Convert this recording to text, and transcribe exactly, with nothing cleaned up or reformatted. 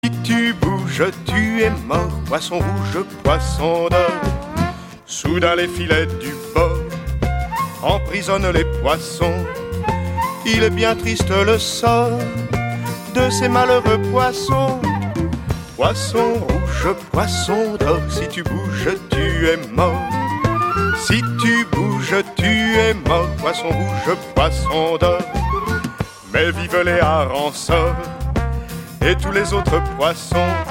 Si tu bouges, tu es mort, poisson rouge, poisson d'or. Soudain les filets du bord emprisonnent les poissons. Il est bien triste le sort de ces malheureux poissons. Poisson rouge, poisson d'or, si tu bouges, tu es mort. Si tu bouges, tu es mort, poisson rouge, poisson d'or. Mais vive les harengs et tous les autres poissons.